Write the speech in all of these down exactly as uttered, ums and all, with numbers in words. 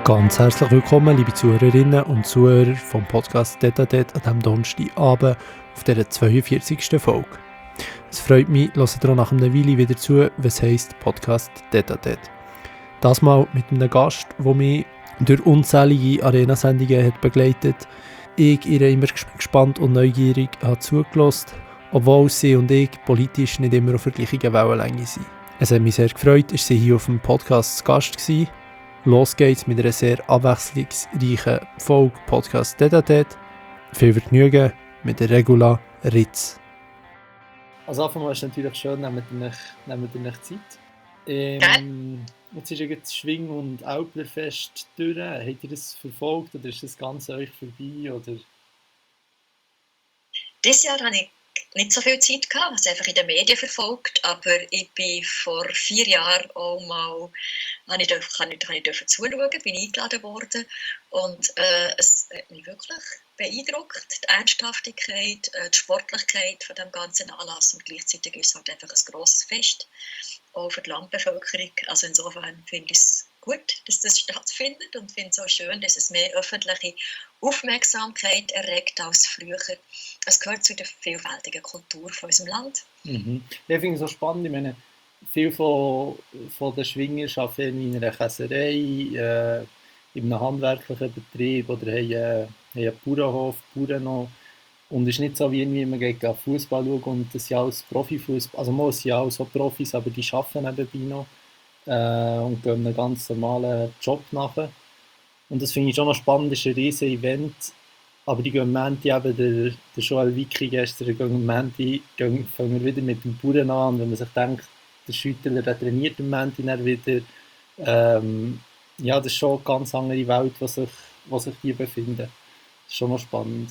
Ganz herzlich willkommen, liebe Zuhörerinnen und Zuhörer vom Podcast Tete à Tete an diesem Donnerstagabend auf dieser zweiundvierzigsten Folge. Es freut mich, hört ihr auch nach einer Weile wieder zu, was heisst Podcast Tete à Tete. Das mal mit einem Gast, der mich durch unzählige Arena-Sendungen hat begleitet. Ich ihr immer gespannt und neugierig habe zugelassen, obwohl sie und ich politisch nicht immer auf der gleichen Wellenlänge sind. Es hat mich sehr gefreut, dass sie hier auf dem Podcast zu Gast war. Los geht's mit einer sehr abwechslungsreichen Folge Podcast Tete à Tete. Viel Vergnügen mit der Regula Ritz. Also anfangen ist es natürlich schön, nehmt ihr euch, nehmt ihr euch Zeit. Ähm, jetzt ist ja das Schwing- und Alplerfest durch. Habt ihr das verfolgt oder ist das ganz euch vorbei? Oder? Dieses Jahr habe ich nicht so viel Zeit gehabt, was einfach in den Medien verfolgt, aber ich bin vor vier Jahren auch mal, habe ich, kann ich, kann ich zuschauen, bin eingeladen worden und äh, es hat mich wirklich beeindruckt, die Ernsthaftigkeit, äh, die Sportlichkeit von dem ganzen Anlass und gleichzeitig ist es halt einfach ein grosses Fest, auch für die Landbevölkerung, also insofern finde ich es gut, dass das stattfindet und finde es auch schön, dass es mehr öffentliche Aufmerksamkeit erregt als früher. Es gehört zu der vielfältigen Kultur von unserem Land. Mhm. Ich finde es so spannend, ich meine, viele von, von den Schwinger arbeiten in einer Käserei, äh, in einem handwerklichen Betrieb oder haben, äh, haben einen Bauernhof, Bauern noch. Und es ist nicht so, wie irgendwie man geht Fußball schauen und das sind alles Profifußball, also man sind auch so Profis, aber die arbeiten nebenbei noch äh, und gehen einem ganz normalen Job nach. Und das finde ich schon noch spannend, das ist ein riesen Event, aber die gehen am Montag eben, der, der Joel Wicki gestern, gehen am Montag, gehen, fangen wir wieder mit dem Bauern an, und wenn man sich denkt, der Schüttler, der trainiert am Montag dann wieder, ähm, ja, das ist schon eine ganz andere Welt, wo sich, wo sich die befinden. Das ist schon noch spannend.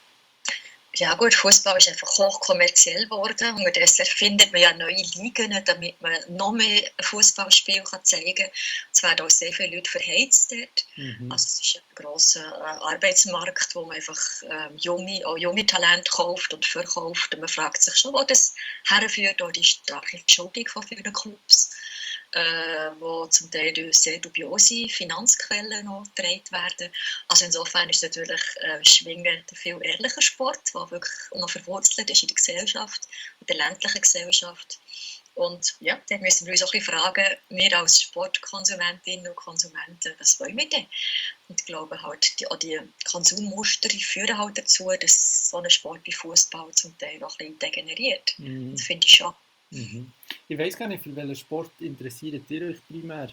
Ja gut, Fußball ist einfach hochkommerziell geworden. Unterdessen findet man ja neue Ligen, damit man noch mehr Fußballspiel zeigen kann. Es werden auch sehr viele Leute verheizt dort. Mhm. Also es ist ein grosser äh, Arbeitsmarkt, wo man einfach ähm, junge, auch junge Talente kauft und verkauft. Und man fragt sich schon, wo das herführt, auch die starke Verschuldung von vielen Clubs, äh, wo zum Teil durch sehr dubiose Finanzquellen noch getragen werden. Also insofern ist natürlich äh, Schwingen ein viel ehrlicher Sport, der wirklich noch verwurzelt ist in der Gesellschaft, in der ländlichen Gesellschaft. Und ja, dann müssen wir uns auch ein bisschen fragen, wir als Sportkonsumentinnen und Konsumenten, was wollen wir denn? Und ich glaube halt, die, auch die Konsummuster die führen halt dazu, dass so ein Sport wie Fußball zum Teil auch ein bisschen degeneriert. Mhm. Das finde ich schon. Mhm. Ich weiss gar nicht, für welchen Sport interessiert ihr euch primär?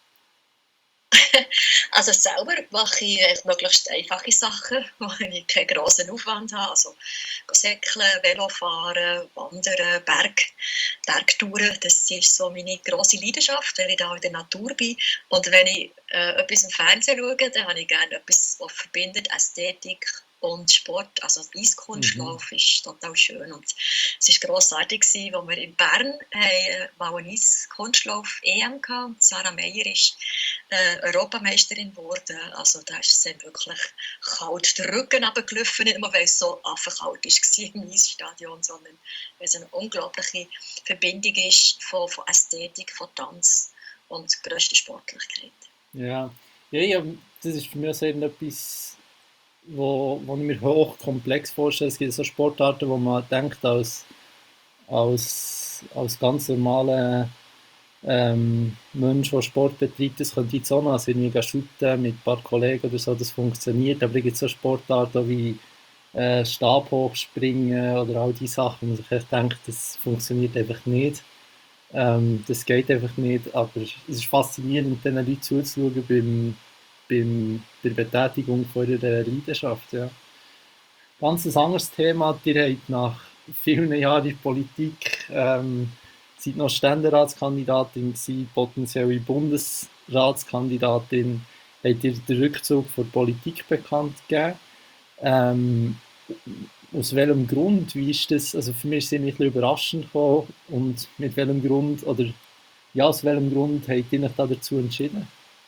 Also selber mache ich möglichst einfache Sachen, wo ich keinen grossen Aufwand habe. Also säckeln, Velofahren, Wandern, Berg, Bergtouren, das ist so meine grosse Leidenschaft, weil ich da in der Natur bin. Und wenn ich äh, etwas im Fernsehen schaue, dann habe ich gerne etwas, was verbindet Ästhetik und Sport, also Eiskunstlauf mhm. ist total schön und es war grossartig, als wir in Bern haben, mal eine Eiskunstlauf-E M hatten. Sarah Meyer ist äh, Europameisterin geworden, also da ist es wirklich kalt den Rücken runtergelaufen, nicht nur weil es so affenkalt war im Eisstadion, sondern weil es eine unglaubliche Verbindung ist von, von Ästhetik, von Tanz und grösster Sportlichkeit. Ja, ja, ja, das ist für mich so etwas, Wo, wo ich mir hochkomplex vorstelle. Es gibt so Sportarten, wo man denkt, als, als, als ganz normaler ähm, Mensch, der Sport betreibt, das könnte jetzt auch noch, also irgendwie shooten mit ein paar Kollegen oder so, das funktioniert. Aber es gibt so Sportarten wie äh, Stabhochspringen oder all diese Sachen, wo man sich echt denkt, das funktioniert einfach nicht. Ähm, das geht einfach nicht. Aber es ist faszinierend, den Leuten zuzuschauen beim beim, bei der Betätigung von ihrer Leidenschaft. Ja. Ganz ein anderes Thema, ihr habt nach vielen Jahren in Politik, ähm, seid noch Ständeratskandidatin gewesen, potenzielle Bundesratskandidatin, habt ihr den Rückzug von der Politik bekannt gegeben. Ähm, aus welchem Grund, wie ist das, also für mich ist es ein bisschen überraschend gekommen und mit welchem Grund, oder ja, aus welchem Grund habt ihr euch da dazu entschieden?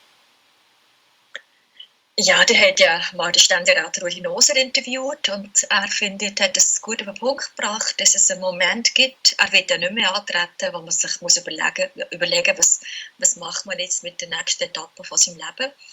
Ja, der hat ja mal den Ständerat Rudi Noser interviewt und er findet, hat es gut auf den Punkt gebracht, dass es einen Moment gibt, er wird ja nicht mehr antreten, wo man sich muss überlegen, überlegen was, was macht man jetzt mit der nächsten Etappe von seinem Leben.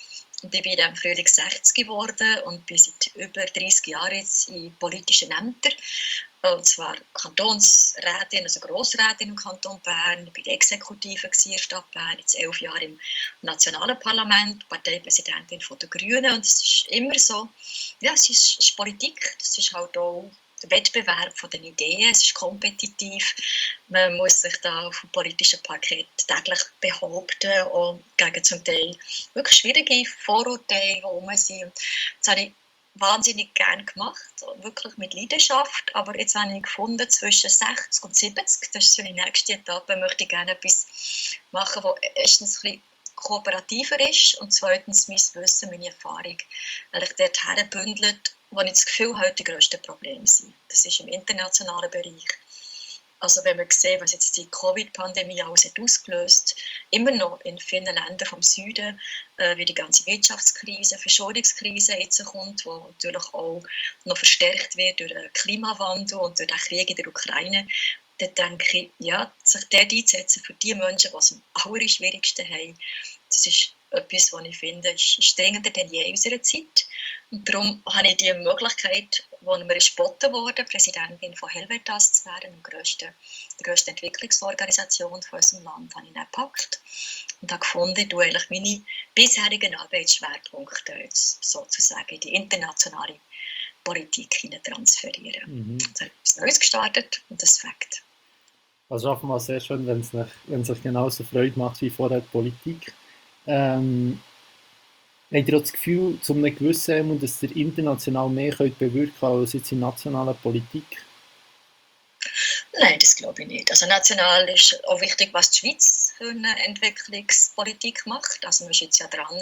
Und ich bin im Frühling sechzig geworden und bin seit über dreißig Jahren jetzt in politischen Ämtern. Und zwar Kantonsrätin, also Grossrätin im Kanton Bern, ich war die Exekutive in der Stadt Bern, jetzt elf Jahre im nationalen Parlament, Parteipräsidentin der Grünen. Und es ist immer so, ja, es ist, es ist Politik, das ist halt auch der Wettbewerb von den Ideen, es ist kompetitiv, man muss sich da auf dem politischen Parkett täglich behaupten und gegen zum Teil wirklich schwierige Vorurteile, die rum sind. Das habe ich wahnsinnig gerne gemacht, wirklich mit Leidenschaft, aber jetzt habe ich gefunden, zwischen sechzig und siebzig, das ist so die nächste Etappe, möchte ich gerne etwas machen, das erstens ein bisschen kooperativer ist und zweitens mein Wissen, meine Erfahrung, weil ich dort herbündelt, wo ich das Gefühl habe, die grössten Probleme sind. Das ist im internationalen Bereich. Also wenn wir sehen, was jetzt die Covid-Pandemie alles hat ausgelöst, immer noch in vielen Ländern vom Süden, äh, wie die ganze Wirtschaftskrise, Verschuldungskrise jetzt kommt, die natürlich auch noch verstärkt wird durch den Klimawandel und durch den Krieg in der Ukraine, dann denke ich, ja, sich dort einzusetzen für die Menschen, die es am allerschwierigsten haben, das ist etwas, was ich finde, ist, ist dringender denn je in unserer Zeit. Und darum habe ich die Möglichkeit, wo mir geboten wurde, Präsidentin von Helvetas zu werden, der grössten, der grössten Entwicklungsorganisation von unserem Land, habe ich dann gepackt und habe gefunden, ich tue eigentlich meine bisherigen Arbeitsschwerpunkte jetzt sozusagen in die internationale Politik transferieren. Mhm. Jetzt habe ich etwas Neues gestartet und das fängt. Also einfach mal sehr schön, wenn es, nicht, wenn es euch genauso Freude macht wie vorher die Politik. Ähm, habt ihr auch das Gefühl, zu einem gewissen, dass ihr international mehr könnt bewirken könnt als jetzt in nationaler Politik? Nein, das glaube ich nicht. Also national ist auch wichtig, was die Schweiz für eine Entwicklungspolitik macht. Also man ist jetzt ja dran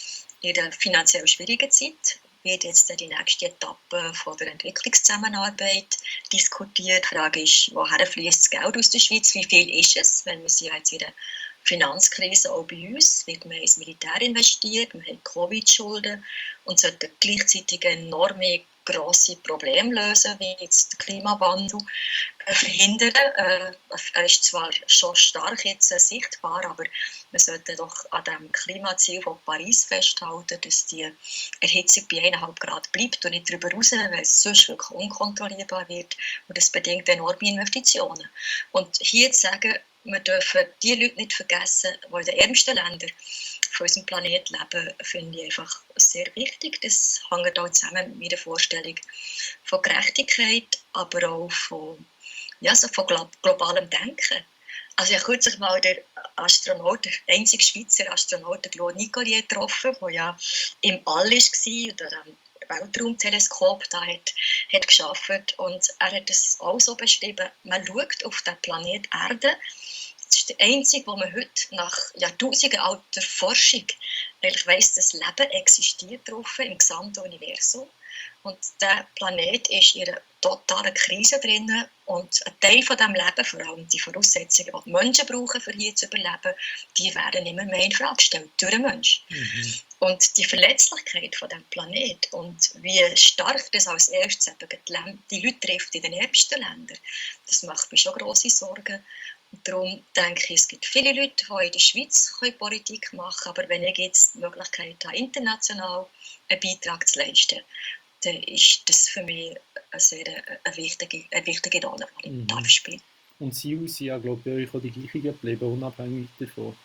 in der finanziell schwierigen Zeit. Wird jetzt die nächste Etappe von der Entwicklungszusammenarbeit diskutiert. Die Frage ist, woher fließt das Geld aus der Schweiz? Wie viel ist es? Wenn wir sie jetzt in der Finanzkrise auch bei uns, wird man ins Militär investiert, man hat Covid-Schulden und sollte gleichzeitig enorme grosse Probleme lösen, wie jetzt der Klimawandel äh, verhindern. Äh, er ist zwar schon stark jetzt äh, sichtbar, aber wir sollten doch an dem Klimaziel von Paris festhalten, dass die Erhitzung bei eineinhalb Grad bleibt und nicht darüber raus, weil es sonst wirklich unkontrollierbar wird und das bedingt enorme Investitionen. Und hier zu sagen, wir dürfen die Leute nicht vergessen, die in den ärmsten Ländern von unserem Planeten leben, finde ich einfach sehr wichtig. Das hängt auch zusammen mit meiner Vorstellung von Gerechtigkeit, aber auch von, ja, so von globalem Denken. Also ich habe kürzlich mal den Astronaut, der einzige Schweizer Astronaut, Claude Nicollier, getroffen, der ja im All war und an dem Weltraumteleskop da hat, hat gearbeitet. Und er hat es auch so beschrieben, man schaut auf den Planet Erde. Das ist der einzige, wo man heute nach Jahrtausenden alter Forschung eigentlich weiss, dass Leben existiert drauf im gesamten Universum. Und der Planet ist in einer totalen Krise drin und ein Teil von diesem Leben, vor allem die Voraussetzungen, die die Menschen brauchen, um hier zu überleben, die werden immer mehr in Frage gestellt durch den Menschen. Mhm. Und die Verletzlichkeit von diesem Planet und wie stark das als erstes eben die Leute trifft in den ärmsten Ländern, das macht mir schon grosse Sorgen. Und darum denke ich, es gibt viele Leute, die in der Schweiz Politik machen können, aber wenn ich jetzt die Möglichkeit habe, international einen Beitrag zu leisten, dann ist das für mich eine sehr eine wichtige, eine wichtige Rolle, die ich mhm. spielen darf. Und Sie sind ja, glaube ich, bei euch auch die gleichen geblieben, unabhängig davon.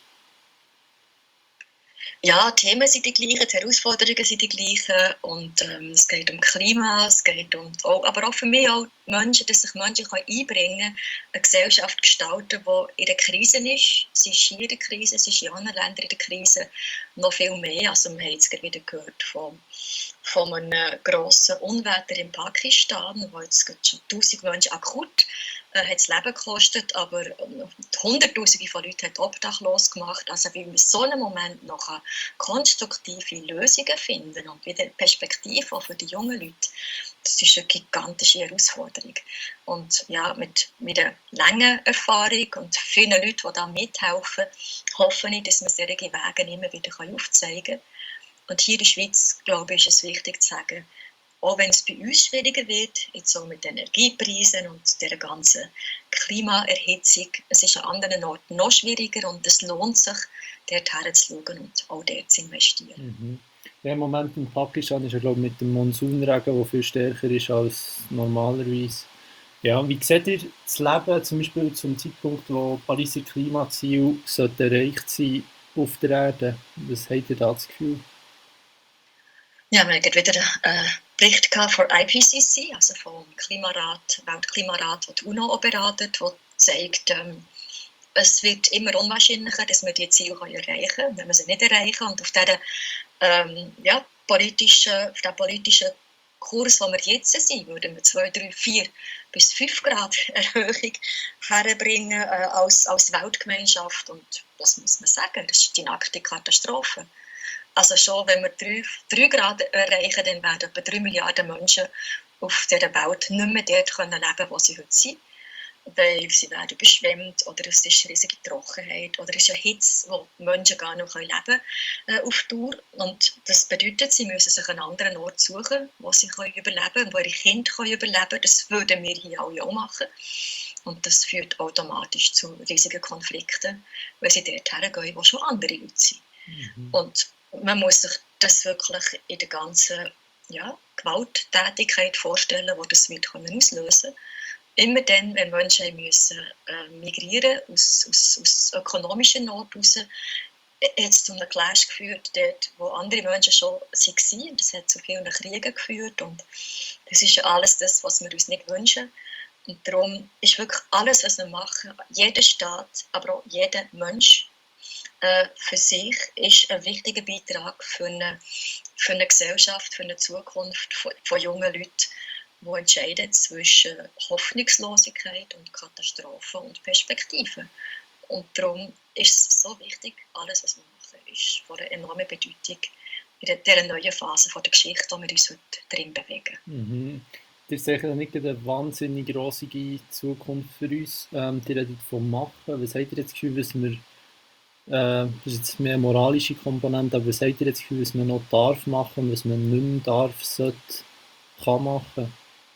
Ja, die Themen sind die gleichen, die Herausforderungen sind die gleichen und ähm, es geht um Klima, es geht um, auch, aber auch für mich auch die Menschen, dass sich Menschen können einbringen können, eine Gesellschaft gestalten, die in der Krise ist. Sie ist hier in der Krise, sie ist in anderen Ländern in der Krise noch viel mehr. Also wir haben jetzt gerade wieder gehört von, von einem grossen Unwetter in Pakistan, wo jetzt schon tausend Menschen akut äh, hat das Leben gekostet, aber Hunderttausende von Leuten hat obdachlos gemacht. Also wie wir in so einem Moment noch konstruktive Lösungen finden und wieder Perspektive auch für die jungen Leute, das ist eine gigantische Herausforderung. Und ja, mit, mit einer langen Erfahrung und vielen Leuten, die da mithelfen, hoffe ich, dass wir solche Wege immer wieder aufzeigen können. Und hier in der Schweiz, glaube ich, ist es wichtig zu sagen, auch wenn es bei uns schwieriger wird, jetzt so mit Energiepreisen und der ganzen Klimaerhitzung, es ist an anderen Orten noch schwieriger und es lohnt sich, dort herzuschauen und auch dort zu investieren. Mhm. Ja, im Moment in Pakistan ist er, glaube ich, mit dem Monsunregen, der viel stärker ist als normalerweise. Ja, wie seht ihr das Leben zum Beispiel zum Zeitpunkt, wo Pariser Klimaziele sollten erreicht sein auf der Erde? Was habt ihr da das Gefühl? Ja, wir hatten wieder einen Bericht von I P C C, also vom Klimarat, Weltklimarat, der die UNO auch beratet, der zeigt, ähm, es wird immer unwahrscheinlicher, dass wir die Ziele erreichen können, wenn wir sie nicht erreichen. Und auf diesen ähm, ja, politischen, auf den politischen Kurs, wo wir jetzt sind, würden wir zwei, drei, vier bis fünf Grad Erhöhung herbringen äh, als, als Weltgemeinschaft. Und das muss man sagen, das ist die nackte Katastrophe. Also schon, wenn wir drei Grad erreichen, dann werden etwa drei Milliarden Menschen auf dieser Welt nicht mehr dort leben können, wo sie heute sind. Weil sie werden überschwemmt oder es ist riesige Trockenheit oder es ist eine Hitze, wo die Menschen gar nicht leben können äh, auf Dauer. Und das bedeutet, sie müssen sich einen anderen Ort suchen, wo sie können überleben können, wo ihre Kinder können überleben können. Das würden wir hier alle auch machen. Und das führt automatisch zu riesigen Konflikten, weil sie dort hergehen, wo schon andere Leute sind. Mhm. Und man muss sich das wirklich in der ganzen ja, Gewalttätigkeit vorstellen, die das wird auslösen kann. Immer dann, wenn Menschen müssen, äh, migrieren aus, aus, aus ökonomischer Not heraus, hat es zu einem Clash geführt, dort, wo andere Menschen schon waren. Das hat zu vielen Kriegen geführt. Und das ist ja alles das, was wir uns nicht wünschen. Und darum ist wirklich alles, was wir machen, jeder Staat, aber auch jeder Mensch äh, für sich, ist ein wichtiger Beitrag für eine, für eine Gesellschaft, für eine Zukunft von, von jungen Leuten, die entscheiden zwischen Hoffnungslosigkeit und Katastrophe und Perspektive. Und darum ist es so wichtig, alles, was wir machen, ist von einer enormen Bedeutung in dieser neuen Phase der Geschichte, in der wir uns heute drin bewegen. Mhm. Das ist sicher nicht eine wahnsinnig grosse Zukunft für uns. Ähm, die redet von Machen. Was habt ihr jetzt das Gefühl, dass wir, äh, das ist jetzt mehr eine moralische Komponente, aber was habt ihr jetzt das Gefühl, was man noch darf machen und was man nicht mehr darf, sollte, kann machen?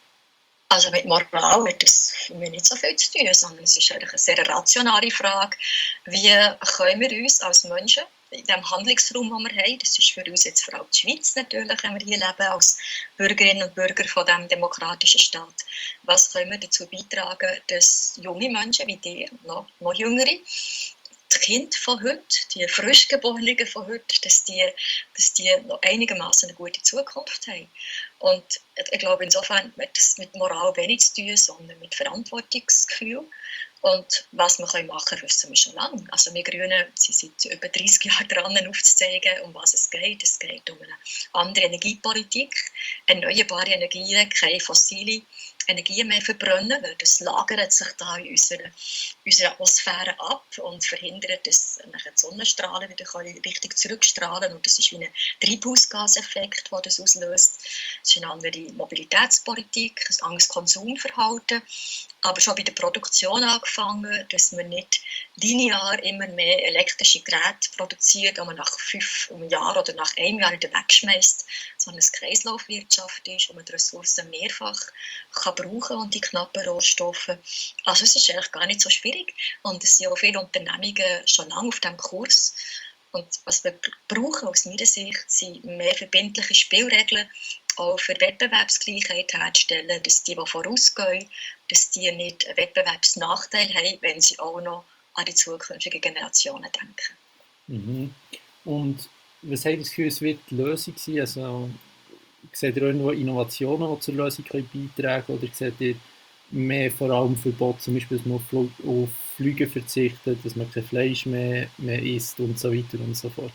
Also mit Moral hat das für mich nicht so viel zu tun, sondern es ist eigentlich eine sehr rationale Frage, wie können wir uns als Menschen in dem Handlungsraum, den wir haben, das ist für uns jetzt vor allem die Schweiz natürlich, wenn wir hier leben, als Bürgerinnen und Bürger von diesem demokratischen Staat, was können wir dazu beitragen, dass junge Menschen wie die, noch, noch jüngere, die Kinder von heute, die Frischgeborenen von heute, dass die, dass die noch einigermaßen eine gute Zukunft haben. Und ich glaube, insofern hat das mit Moral wenig zu tun, sondern mit Verantwortungsgefühl. Und was wir machen können, wissen wir schon lange. Also wir Grünen sind seit über dreißig Jahren dran, aufzuzeigen, um was es geht. Es geht um eine andere Energiepolitik, erneuerbare Energien, keine fossile Energie mehr verbrennen, weil das lagert sich da in unserer, unserer Atmosphäre ab und verhindert, dass die Sonnenstrahlen wieder richtig zurückstrahlen. Und das ist wie ein Treibhausgaseffekt, der das auslöst. Es ist eine andere Mobilitätspolitik, ein anderes Konsumverhalten. Aber schon bei der Produktion angefangen, dass man nicht linear immer mehr elektrische Geräte produziert, die man nach fünf Jahren oder nach einem Jahr wieder wegschmeißt, sondern es Kreislaufwirtschaft ist, wo man die Ressourcen mehrfach kann brauchen und die knappen Rohstoffe. Also es ist eigentlich gar nicht so schwierig und es sind auch viele Unternehmungen schon lange auf diesem Kurs. Und was wir brauchen aus meiner Sicht sind mehr verbindliche Spielregeln, auch für Wettbewerbsgleichheit herzustellen, dass die, die vorausgehen, dass die nicht einen Wettbewerbsnachteil haben, wenn sie auch noch an die zukünftigen Generationen denken. Mhm. Und was habt ihr das Gefühl, es wird die Lösung sein? Also, seht ihr irgendwo Innovationen, die zur Lösung beitragen können? Oder seht ihr mehr vor allem Verbot, zum Beispiel, dass man auf, Flug, auf Flüge verzichtet, dass man kein Fleisch mehr, mehr isst und so weiter und so fort?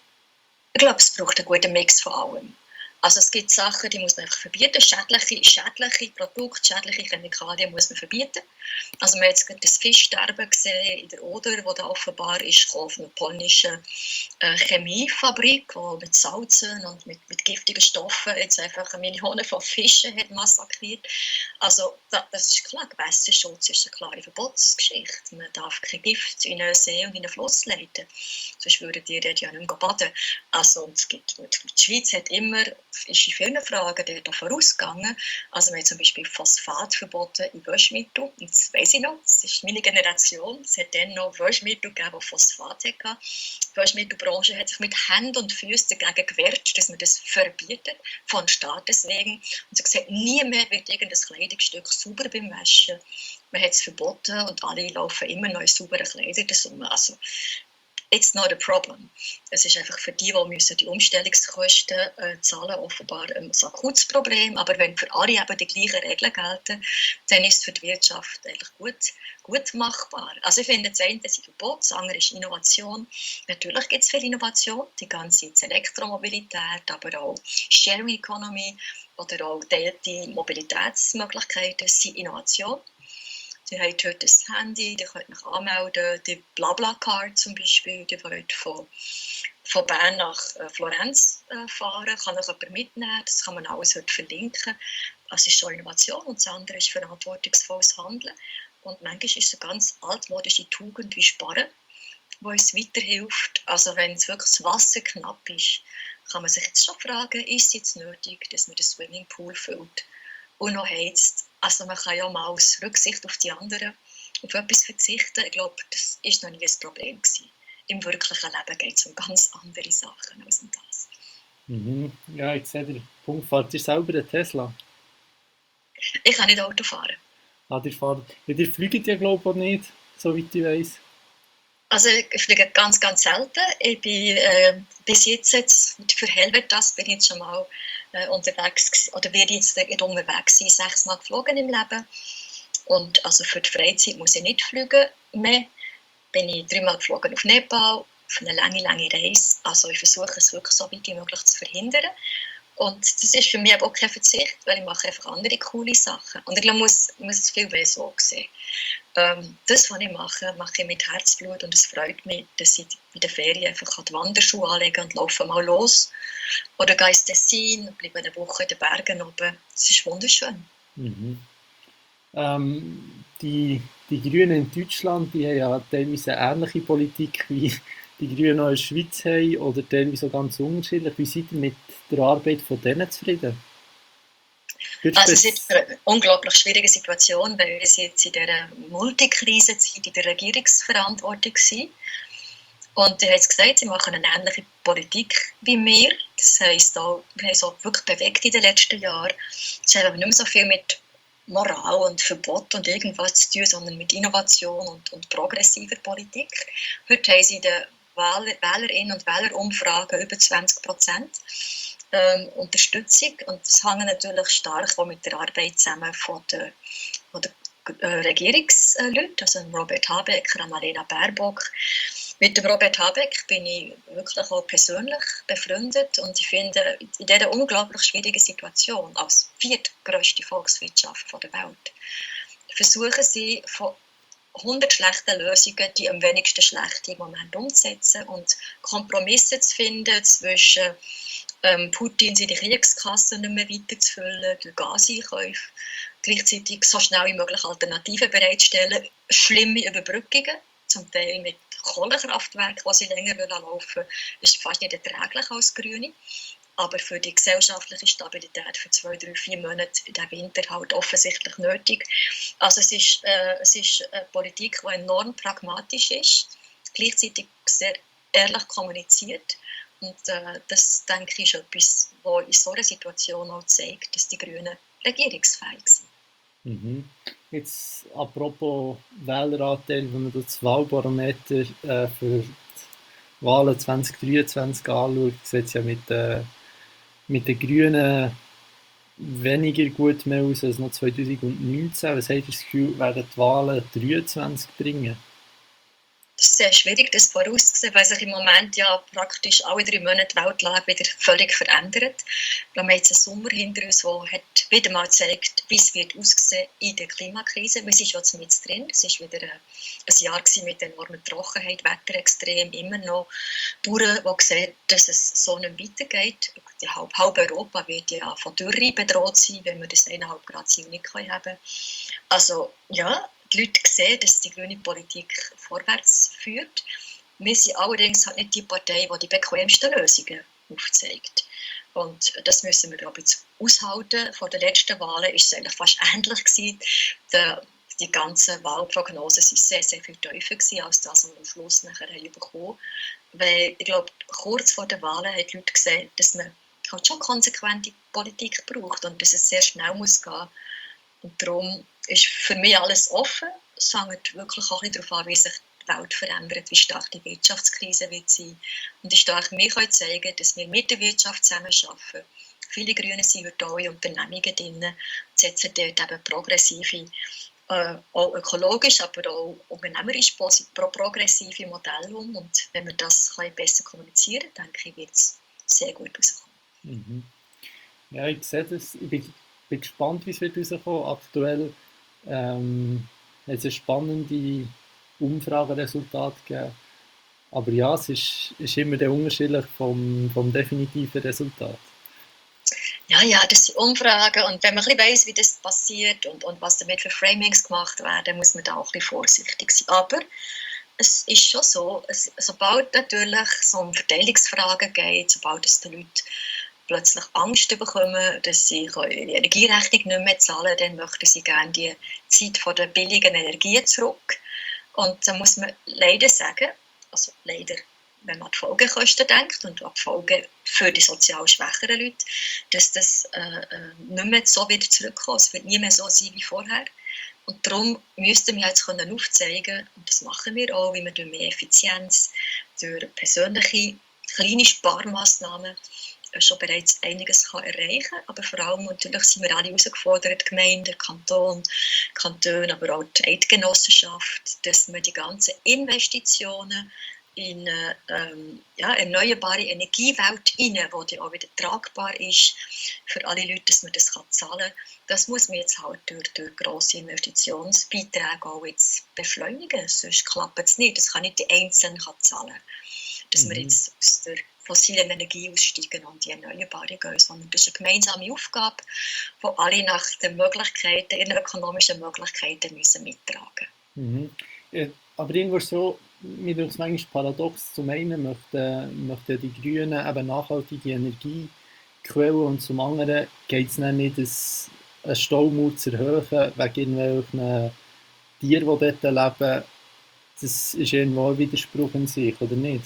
Ich glaube, es braucht einen guten Mix von allem. Also es gibt Sachen, die muss man einfach verbieten. Schädliche, schädliche Produkte, schädliche Chemikalien muss man verbieten. Also man hat jetzt gerade das Fischsterben gesehen in der Oder, wo da offenbar ist von einer polnischen äh, Chemiefabrik, die mit Salzen und mit, mit giftigen Stoffen jetzt einfach Millionen von Fischen hat massakriert. Also da, das ist klar, Gewässerschutz ist eine klare Verbotsgeschichte. Man darf kein Gift in einen See und in einen Fluss leiten. Sonst würden die dort ja nicht mehr baden. Also und es gibt, die Schweiz hat immer ist in vielen Fragen der da vorausgegangen. Also wir haben zum Beispiel Phosphat verboten in Waschmittel. Und das weiss ich noch, das ist meine Generation. Es hat dann noch Waschmittel gegeben, die Phosphat hatten. Die Waschmittelbranche hat sich mit Händen und Füßen dagegen gewehrt, dass man das verbietet, von Staates wegen. Und sie hat gesagt, nie mehr wird irgendein Kleidungsstück sauber beim Waschen. Man hat es verboten und alle laufen immer noch in sauberen Kleidern. Also, it's not a problem. Es ist einfach für die, die müssen die Umstellungskosten äh, zahlen, offenbar ein akutes Problem. Aber wenn für alle eben die gleichen Regeln gelten, dann ist es für die Wirtschaft eigentlich gut, gut machbar. Also ich finde, das eine ist Verbot, das andere ist Innovation. Natürlich gibt es viel Innovation, die ganze Elektromobilität, aber auch Sharing Economy oder auch die Mobilitätsmöglichkeiten sind Innovation. Die haben heute ein Handy, die könnt euch anmelden, die BlaBlaCar zum Beispiel, die wollt von, von Bern nach äh, Florenz äh, fahren, kann euch jemand mitnehmen, das kann man alles heute verlinken. Das ist schon Innovation und das andere ist verantwortungsvolles Handeln. Und manchmal ist es eine ganz altmodische Tugend wie Sparen, die uns weiterhilft. Also wenn es wirklich das Wasser knapp ist, kann man sich jetzt schon fragen, ist es jetzt nötig, dass man den Swimmingpool füllt und noch heizt. Also man kann ja mal aus Rücksicht auf die anderen auf etwas verzichten. Ich glaube, das war noch nie ein Problem gewesen. Im wirklichen Leben geht es um ganz andere Sachen als um das. Mhm. Ja, ich sehe den Punkt. Fahrt ihr selber einen Tesla? Ich kann nicht Auto fahren. Ah, ihr fahrt, ja, ihr fliegt ja, glaube ich, auch nicht, soweit ich weiss. Also ich fliege ganz, ganz selten. Ich bin äh, bis jetzt, jetzt für Helvetas bin ich jetzt schon mal äh, unterwegs oder werde jetzt nicht unterwegs sein, sechsmal geflogen im Leben. Und also für die Freizeit muss ich nicht fliegen mehr. Bin ich dreimal geflogen auf Nepal, auf eine lange, lange Reise. Also ich versuche es wirklich so weit wie möglich zu verhindern. Und das ist für mich aber auch kein Verzicht, weil ich mache einfach andere coole Sachen. Und ich glaube, man muss, muss es viel mehr so sehen. Ähm, das, was ich mache, mache ich mit Herzblut und es freut mich, dass ich in der Ferien einfach die Wanderschuhe anlegen und laufe mal los. Oder gehe ins Tessin und bleibe eine Woche in den Bergen oben. Das ist wunderschön. Mhm. Ähm, die, die Grünen in Deutschland, die haben ja teilweise eine ähnliche Politik wie die Grünen auch in der Schweiz haben oder teilweise so ganz unterschiedlich. Wie seid ihr mit der Arbeit von denen zufrieden? Also es ist eine unglaublich schwierige Situation, weil wir jetzt in dieser Multikrisenzeit in der Regierungsverantwortung sind. Und ihr habt es gesagt, sie machen eine ähnliche Politik wie wir. Das heisst auch, wir haben uns auch wirklich bewegt in den letzten Jahren. Es hat aber nicht mehr so viel mit Moral und Verbot und irgendwas zu tun, sondern mit Innovation und, und progressiver Politik. Heute haben sie in den Wähler, Wählerinnen- und Wählerumfragen über zwanzig Prozent ähm, Unterstützung. Und das hängt natürlich stark auch mit der Arbeit zusammen von der, von der äh, Regierungsleuten, also Robert Habeck, Annalena Baerbock. Mit dem Robert Habeck bin ich wirklich auch persönlich befreundet und ich finde, in dieser unglaublich schwierigen Situation, als viertgrößte Volkswirtschaft der Welt, versuchen sie von hundert schlechten Lösungen die am wenigsten schlechte im Moment umzusetzen und Kompromisse zu finden zwischen ähm, Putin seine Kriegskasse nicht mehr weiterzufüllen, durch Gaseinkäufe, gleichzeitig so schnell wie möglich Alternativen bereitstellen, schlimme Überbrückungen, zum Teil mit Kohlekraftwerken, die sie länger laufen wollen, ist fast nicht erträglich als Grüne. Aber für die gesellschaftliche Stabilität für zwei, drei, vier Monate in diesem Winter halt offensichtlich nötig. Also es ist, äh, es ist eine Politik, die enorm pragmatisch ist, gleichzeitig sehr ehrlich kommuniziert. Und äh, das, denke ich, ist etwas, was in so einer Situation auch zeigt, dass die Grünen regierungsfähig sind. Mhm. Jetzt apropos Wähleranteil, wenn man das Wahlbarometer äh, für die Wahlen zwanzig dreiundzwanzig anschaut, sieht es ja mit, äh, mit den Grünen weniger gut mehr aus als noch zwanzig neunzehn. Was habt ihr das Gefühl, werden die Wahlen dreiundzwanzig bringen? Es ist sehr schwierig, das vorauszusehen, weil sich im Moment ja praktisch alle drei Monate die Weltlage wieder völlig verändert. Wir haben jetzt einen Sommer hinter uns, der hat wieder mal gezeigt, wie es wird aussehen in der Klimakrise. Wir sind schon mit drin. Es war wieder ein, ein Jahr mit enormer Trockenheit, Wetterextrem, immer noch Bauern, die sehen, dass es so nicht weitergeht. Die halb, halb Europa wird ja von Dürre bedroht sein, wenn wir das eineinhalb Grad Ziel nicht haben können. Also ja, die Leute sehen, dass die grüne Politik vorwärts führt. Wir sind allerdings halt nicht die Partei, die die bequemsten Lösungen aufzeigt. Und das müssen wir, glaube ich, jetzt aushalten. Vor den letzten Wahlen war es eigentlich fast ähnlich gewesen. Der, die ganzen Wahlprognosen waren sehr, sehr viel tiefer gewesen, als das, was wir am Schluss nachher haben bekommen. Weil ich glaube, kurz vor den Wahlen haben die Leute gesehen, dass man halt schon konsequente Politik braucht und dass es sehr schnell muss gehen. Und darum ist für mich alles offen. Es hängt wirklich auch ein bisschen darauf an, wie sich die Welt verändert, wie stark die Wirtschaftskrise wird sein. Und wie stark wir können zeigen, dass wir mit der Wirtschaft zusammenarbeiten. Viele Grüne sind heute auch in Unternehmungen drin und setzen dort eben progressive, äh, auch ökologisch, aber auch unternehmerisch progressive Modelle um. Und wenn wir das besser kommunizieren können, denke ich, wird es sehr gut rauskommen. Mhm. Ja, ich sehe das. Ich bin, bin gespannt, wie es wird rauskommen. Aktuell ähm, hat es ein spannende Umfrageresultate gegeben. Aber ja, es ist, ist immer der unterschiedlich vom, vom definitiven Resultat. Ja, ja, das sind Umfragen und wenn man ein bisschen weiss, wie das passiert und, und was damit für Framings gemacht werden, muss man da auch ein bisschen vorsichtig sein. Aber es ist schon so, es, sobald natürlich so um Verteilungsfragen geht, sobald es den Leuten plötzlich Angst bekommen, dass sie ihre Energierechnung nicht mehr zahlen, dann möchten sie gerne die Zeit von der billigen Energie zurück. Und da muss man leider sagen, also leider, wenn man an die Folgekosten denkt und an die Folgen für die sozial schwächeren Leute, dass das äh, nicht mehr so wieder zurückkommt. Es wird nie mehr so sein wie vorher. Und darum müssten wir jetzt können aufzeigen, und das machen wir auch, wie wir durch mehr Effizienz, durch persönliche kleine Sparmaßnahmen schon bereits einiges kann erreichen kann. Aber vor allem natürlich sind wir alle herausgefordert, Gemeinden, Kanton, Kantone, aber auch die Eidgenossenschaft, dass wir die ganzen Investitionen in äh, ähm, ja, erneuerbare Energiewelt rein, wo die auch wieder tragbar ist für alle Leute, dass man das kann zahlen kann. Das muss man jetzt halt durch, durch grosse Investitionsbeiträge auch jetzt beschleunigen, sonst klappt es nicht. Das kann nicht die Einzelnen zahlen, dass mhm. wir jetzt aus der fossilen Energie aussteigen und die erneuerbare gehen, sondern das ist eine gemeinsame Aufgabe, die alle nach den Möglichkeiten, ihren ökonomischen Möglichkeiten müssen mittragen müssen. Mhm. Ja, aber irgendwo so, mir ist es manchmal paradox, zum einen möchten, möchten die Grünen eben nachhaltige Energiequellen und zum anderen geht es dann nicht, eine Staumauer zu erhöhen wegen irgendwelchen Tieren, die dort leben. Das ist irgendwo ein Widerspruch in sich, oder nicht?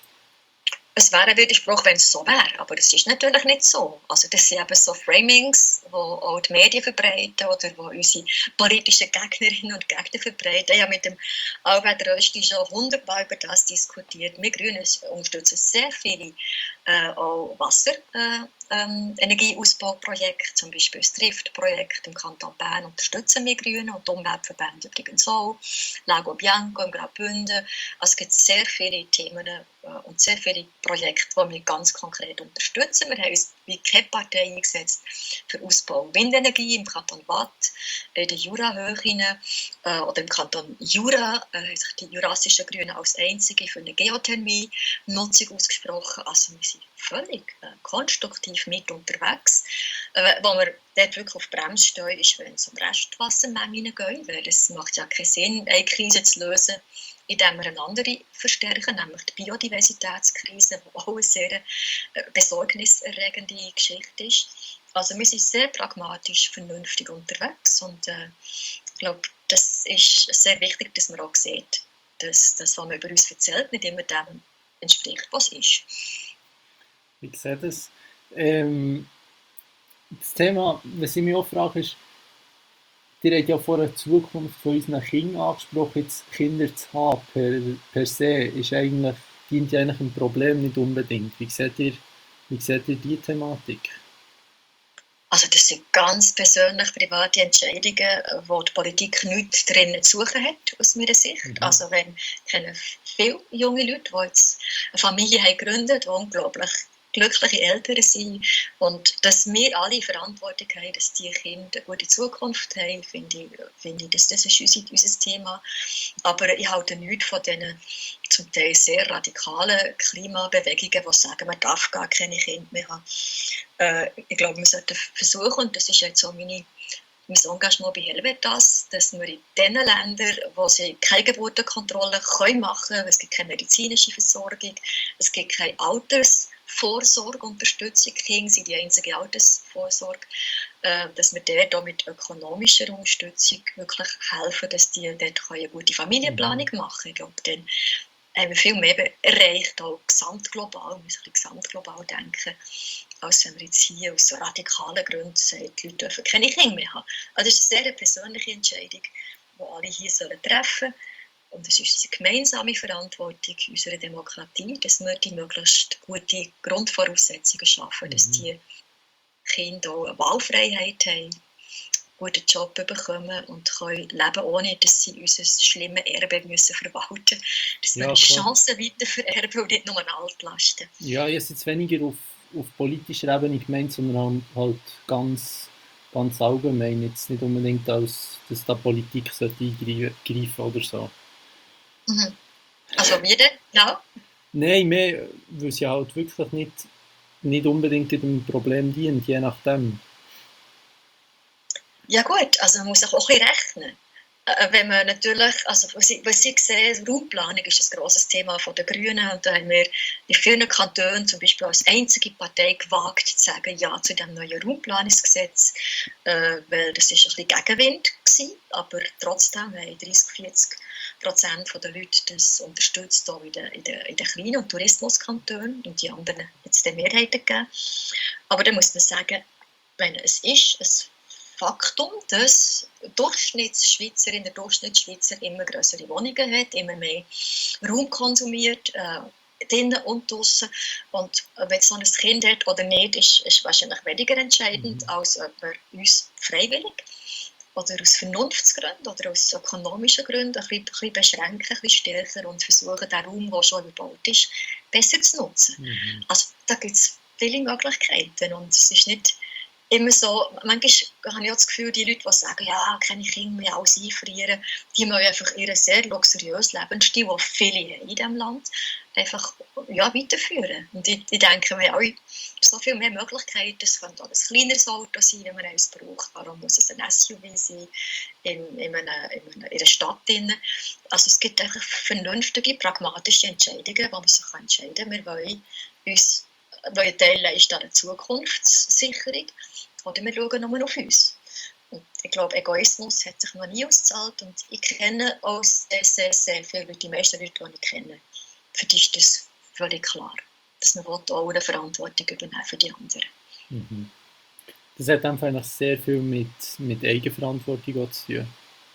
Es wäre ein Widerspruch, wenn es so wäre, aber es ist natürlich nicht so. Also das sind eben so Framings, die auch die Medien verbreiten oder die unsere politischen Gegnerinnen und Gegner verbreiten. Ich habe mit dem Albert Rösti schon hundertmal über das diskutiert. Wir Grünen unterstützen sehr viele äh, auch Wasserenergieausbauprojekte, äh, zum Beispiel das Trift-Projekt im Kanton Bern unterstützen wir Grünen und die Umweltverbände übrigens auch. Lago Bianco im Graubünden. Also es gibt sehr viele Themen äh, und sehr viele Projekte, die wir ganz konkret unterstützen. Wir haben uns wie keine Partei eingesetzt für Ausbau Windenergie im Kanton Waadt, in den Jurahöhen äh, oder im Kanton Jura, äh, sich die jurassischen Grünen als einzige für eine Geothermie-Nutzung ausgesprochen. Also wir sind völlig äh, konstruktiv mit unterwegs. Äh, wo wir dort wirklich auf Bremse stehen, ist, wenn es um Restwassermengen geht, weil es macht ja keinen Sinn, eine Krise zu lösen, indem wir eine andere verstärken, nämlich die Biodiversitätskrise, die auch eine sehr äh, besorgniserregende Geschichte ist. Also wir sind sehr pragmatisch, vernünftig unterwegs und äh, ich glaube, das ist sehr wichtig, dass man auch sieht, dass das, was man über uns erzählt, nicht immer dem entspricht, was ist. Ich sehe das. Ähm, das Thema, was ich mich auch frage, ist, ihr habt ja vor der Zukunft von unseren Kindern angesprochen, jetzt Kinder zu haben per, per se, ist eigentlich, dient ja eigentlich ein Problem nicht unbedingt. Wie seht ihr, wie seht ihr diese Thematik? Also das sind ganz persönlich private Entscheidungen, wo die Politik nichts drin zu suchen hat, aus meiner Sicht. Mhm. Also wenn ich kenne viele junge Leute, die jetzt eine Familie haben gegründet, die unglaublich glückliche Eltern sind und dass wir alle Verantwortung haben, dass die Kinder eine gute Zukunft haben, finde ich, finde ich das, das ist unser, unser Thema. Aber ich halte nichts von diesen zum Teil sehr radikalen Klimabewegungen, die sagen, man darf gar keine Kinder mehr haben. Äh, ich glaube, wir sollten versuchen, und das ist jetzt so meine mein Engagement bei Helvetas, dass wir in den Ländern, wo sie keine Geburtenkontrolle können machen können, es gibt keine medizinische Versorgung, es gibt keine Alters Vorsorge, Unterstützung, Kinder sind die einzige Altersvorsorge, äh, dass wir dort auch mit ökonomischer Unterstützung wirklich helfen, dass die dort eine gute Familienplanung machen können. Ich glaube, dann haben wir viel mehr erreicht, auch gesamtglobal, wir müssen ein bisschen gesamtglobal denken, als wenn wir jetzt hier aus so radikalen Gründen sagen, die Leute dürfen keine Kinder mehr haben. Also das ist eine sehr persönliche Entscheidung, die alle hier sollen treffen sollen. Und es ist unsere gemeinsame Verantwortung in unserer Demokratie, dass wir die möglichst gute Grundvoraussetzungen schaffen, dass die Kinder auch eine Wahlfreiheit haben, einen guten Job bekommen und können leben, ohne dass sie unser schlimmes Erbe müssen verwalten müssen. Dass wir Ja, die klar. Chancen weiter vererben und nicht nur eine Altlasten. Ja, ich habe es jetzt weniger auf, auf politischer Ebene gemeint, sondern halt ganz, ganz allgemein. Jetzt nicht unbedingt, als, dass da Politik sollte eingreifen oder so. Mhm. Also wie denn? Ja. Nein, mehr, weil es ja halt wirklich nicht, nicht unbedingt dem Problem dient, je nachdem. Ja gut, also man muss auch ein bisschen rechnen. Äh, Wenn man natürlich, also was ich, was ich sehe, Raumplanung ist ein grosses Thema von den Grünen und da haben wir in vielen Kantonen zum Beispiel als einzige Partei gewagt zu sagen Ja zu dem neuen Raumplanungsgesetz, äh, weil das ist ein bisschen Gegenwind gewesen, aber trotzdem haben dreißig, vierzig Prozent der Leute das unterstützt, auch in den, in den, in den kleinen und Tourismuskantonen und die anderen hat es dann Mehrheiten gegeben. Aber da muss man sagen, wenn es ist ein Faktum, dass Durchschnittsschweizerin, der Durchschnittsschweizer immer größere Wohnungen hat, immer mehr Raum konsumiert, äh, drinnen und draußen. Und wenn es so ein Kind hat oder nicht, ist, ist wahrscheinlich weniger entscheidend, mhm. als ob wir uns freiwillig oder aus Vernunftsgründen oder aus ökonomischen Gründen ein bisschen, ein bisschen beschränken, ein bisschen stärker und versuchen, den Raum, der schon überbaut ist, besser zu nutzen. Mhm. Also da gibt es viele Möglichkeiten und es ist nicht immer so, manchmal habe ich auch das Gefühl, die Leute, die sagen, ja, keine Kinder mehr, alles einfrieren, die müssen einfach ihren sehr luxuriösen Lebensstil, den viele haben in diesem Land, einfach ja, weiterführen. Und ich, ich denke mir auch, so viel mehr Möglichkeiten, es könnte auch ein kleineres Auto sein, wenn man eins braucht, warum muss es ein S U V sein, in, in, einer, in, einer, in einer Stadt drin. Also es gibt einfach vernünftige, pragmatische Entscheidungen, die man sich entscheiden kann. Wir wollen uns weil Teil ist eine Zukunftssicherung, oder wir schauen nur auf uns. Und ich glaube, Egoismus hat sich noch nie ausgezahlt und ich kenne auch sehr, sehr, sehr viele Leute, die meisten Leute, die ich kenne, für die ist das völlig klar, dass man auch eine Verantwortung übernehmen für die anderen. Mhm. Das hat einfach noch sehr viel mit, mit Eigenverantwortung zu tun.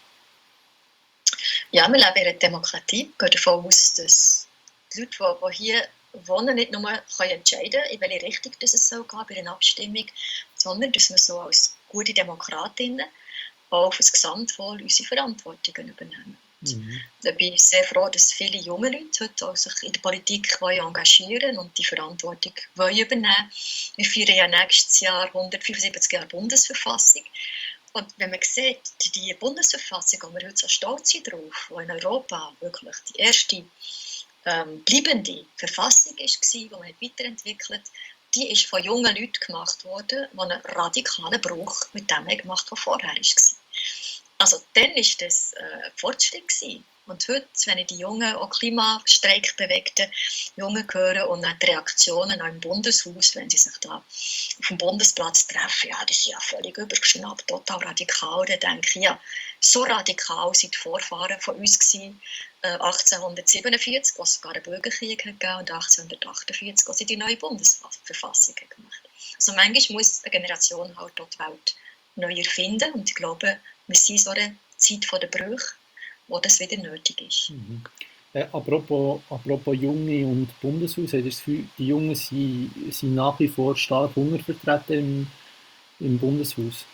Ja, wir leben in einer Demokratie. Ich gehe davon aus, dass die Leute, die, die hier wohnen, nicht nur können entscheiden, in welche Richtung das es soll gehen bei einer Abstimmung, sondern dass wir so als gute Demokratinnen auch für das Gesamtwohl unsere Verantwortungen übernehmen. Mhm. Da bin ich sehr froh, dass viele junge Leute heute auch sich in der Politik engagieren und die Verantwortung wollen übernehmen. Wir feiern ja nächstes Jahr hundertfünfundsiebzig Jahre Bundesverfassung. Und wenn man sieht, die Bundesverfassung, wo wir heute so stolz sind drauf, die in Europa wirklich die erste ähm, bleibende Verfassung war, die man weiterentwickelt hat, die ist von jungen Leuten gemacht worden, die einen radikalen Bruch mit dem gemacht haben, was vorher war. Also dann war das äh, Fortschritt gewesen. Und heute, wenn ich die jungen, auch Klimastreik bewegten Jungen höre und dann die Reaktionen auch im Bundeshaus, wenn sie sich da auf dem Bundesplatz treffen, ja, das ist ja völlig übergeschnappt, total radikal. Dann denke ich, ja, so radikal sind die Vorfahren von uns gewesen, äh, achtzehnhundertsiebenundvierzig, wo es sogar einen Bürgerkrieg gegeben und achtzehnhundertachtundvierzig, wo sie die neue Bundesverfassung gemacht haben. Also manchmal muss eine Generation halt die Welt neu erfinden und ich glaube, wir sind in so einer Zeit der Brüche, wo das wieder nötig ist. Mhm. Äh, apropos, apropos Junge und Bundeshaus, hat das Gefühl, die Jungen sind, sind nach wie vor stark untervertreten im, im Bundeshaus?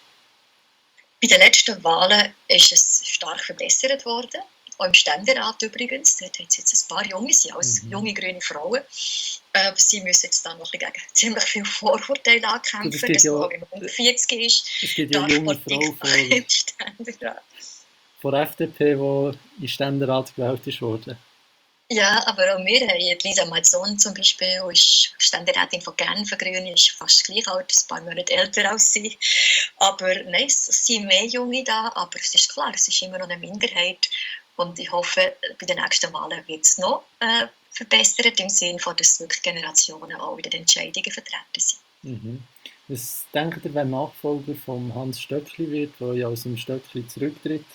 Bei den letzten Wahlen ist es stark verbessert worden, auch im Ständerat übrigens. Dort hat es jetzt ein paar Junge, sie als mhm. junge grüne Frauen. Äh, sie müssen jetzt dann noch gegen ziemlich viele Vorurteile ankämpfen, dass man ja, auch vierzig ist. Es gibt ja eine junge Frau von, von der F D P, die in Ständerat gewählt wurde. Ja, aber auch wir haben Lisa Malzon zum Beispiel, die ist Ständerätin von Genf, Grüne, ist fast gleich alt, ein paar Monate älter als sie. Aber nein, es sind mehr Junge da, aber es ist klar, es ist immer noch eine Minderheit. Und ich hoffe, bei den nächsten Wahlen wird es noch äh, verbessert, im Sinne von, dass wirklich Generationen auch in den Entscheidungen vertreten sind. Mhm. Was denkt ihr, wer Nachfolger von Hans Stöckli wird, der ja aus dem Stöckli zurücktritt?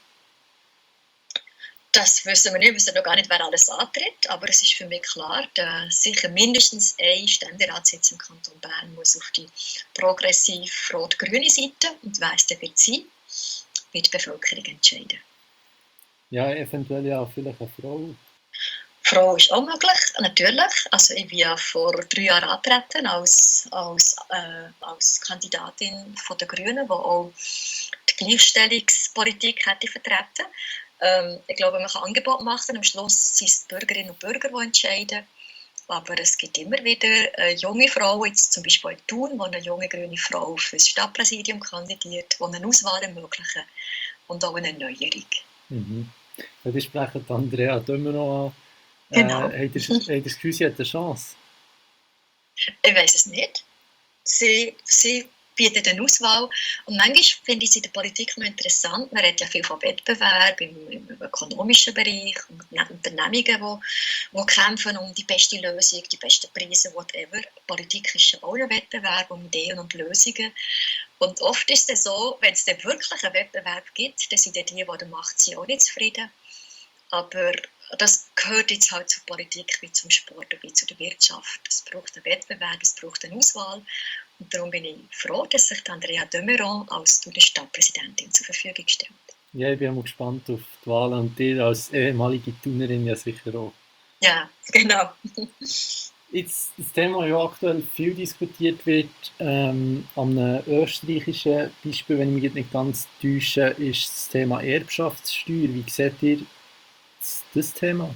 Das wissen wir nicht, wir wissen noch gar nicht, wer alles antritt, aber es ist für mich klar, dass sicher mindestens ein Ständeratssitz im Kanton Bern muss auf die progressiv-rot-grüne Seite, und wer es dann wird sein, wird die Bevölkerung entscheiden. Ja, eventuell ja vielleicht eine Frau. Frau ist auch möglich, natürlich. Also ich bin ja vor drei Jahren angetreten als, als, äh, als Kandidatin von der Grünen, die auch die Gleichstellungspolitik hätte vertreten. Ähm, ich glaube, man kann Angebote machen, am Schluss sind es die Bürgerinnen und Bürger, die entscheiden. Aber es gibt immer wieder äh, junge Frauen, jetzt zum Beispiel in Thun, wo eine junge grüne Frau für das Stadtpräsidium kandidiert, die eine Auswahl ermöglichen und auch eine Erneuerung. Mhm. Ja, die sprechen Andrea Dömerow an. Genau. Äh, habt ihr habt ihr das Gefühl, sie hat eine Chance? Ich weiß es nicht. Sie, sie bietet eine Auswahl. Und manchmal finde ich es in der Politik noch interessant. Man redet ja viel von Wettbewerb im, im ökonomischen Bereich und Unternehmungen, die, die kämpfen um die beste Lösung, die besten Preise, whatever. Politik ist ja auch ein Wettbewerb um Ideen und Lösungen. Und oft ist es so, wenn es dann wirklich einen Wettbewerb gibt, dann sind die, die an der Macht sind, auch nicht zufrieden. Aber das gehört jetzt halt zur Politik wie zum Sport und wie zu der Wirtschaft. Es braucht einen Wettbewerb, es braucht eine Auswahl. Und darum bin ich froh, dass sich Andrea Dömerow als Stadtpräsidentin zur Verfügung stellt. Ja, ich bin auch mal gespannt auf die Wahl und ihr als ehemalige Thunerin ja sicher auch. Ja, genau. Jetzt das Thema, das ja aktuell viel diskutiert wird, ähm, am österreichischen Beispiel, wenn ich mich nicht ganz täusche, ist das Thema Erbschaftssteuer. Wie seht ihr das, das Thema?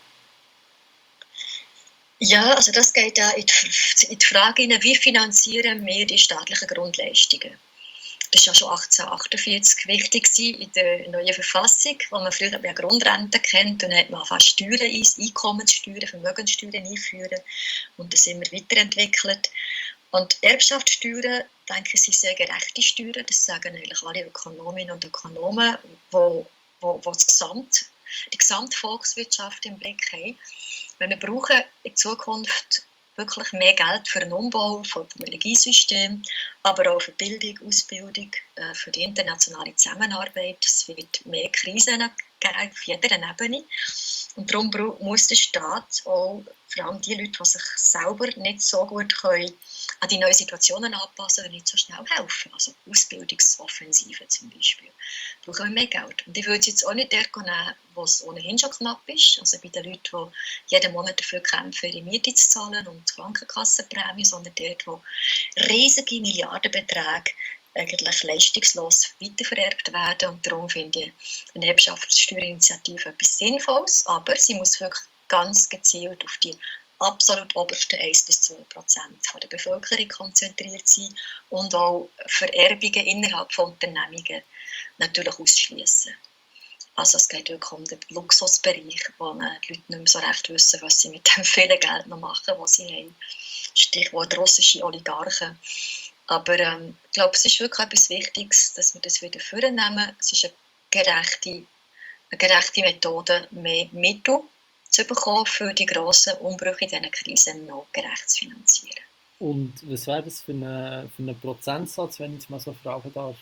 Ja, also das geht da in die, in die Frage hinein, wie finanzieren wir die staatlichen Grundleistungen? Das war ja schon achtzehnhundertachtundvierzig wichtig in der neuen Verfassung, wo man früher eine Grundrente kennt, und dann hat man fast Steuern, Einkommenssteuern, Vermögenssteuern einführen, und das sind wir weiterentwickelt. Und Erbschaftssteuern, denke ich, sind sehr gerechte Steuern, das sagen eigentlich alle Ökonominnen und Ökonomen, wo, wo, wo das Gesamt, die Gesamtvolkswirtschaft im Blick haben. Weil wir brauchen in Zukunft wirklich mehr Geld für den Umbau vom Energiesystem, aber auch für Bildung, Ausbildung, für die internationale Zusammenarbeit. Es wird mehr Krisen geben auf jeder Ebene. Und darum muss der Staat auch, vor allem die Leute, die sich selber nicht so gut können, an die neuen Situationen anpassen und nicht so schnell helfen. Also Ausbildungsoffensive zum Beispiel. Da brauchen wir mehr Geld. Und ich würde es jetzt auch nicht dort nehmen, wo es ohnehin schon knapp ist. Also bei den Leuten, die jeden Monat dafür kämpfen, ihre Miete zu zahlen und Krankenkassenprämie, sondern dort, wo riesige Milliardenbeträge eigentlich leistungslos weitervererbt werden. Und darum finde ich eine Erbschaftssteuerinitiative etwas Sinnvolles, aber sie muss wirklich ganz gezielt auf die absolut obersten eins bis zwei Prozent der Bevölkerung konzentriert sein und auch Vererbungen innerhalb von Unternehmungen natürlich ausschließen. Also es geht wirklich um den Luxusbereich, wo die Leute nicht mehr so recht wissen, was sie mit dem vielen Geld noch machen, was sie haben. Stichwort russische Oligarchen. Aber ähm, ich glaube, es ist wirklich etwas Wichtiges, dass wir das wieder vornehmen. Es ist eine gerechte, eine gerechte Methode, mehr Mittel zu bekommen, für die grossen Umbrüche in diesen Krisen noch gerecht zu finanzieren. Und was wäre das für einen für eine Prozentsatz, wenn ich jetzt mal so fragen darf?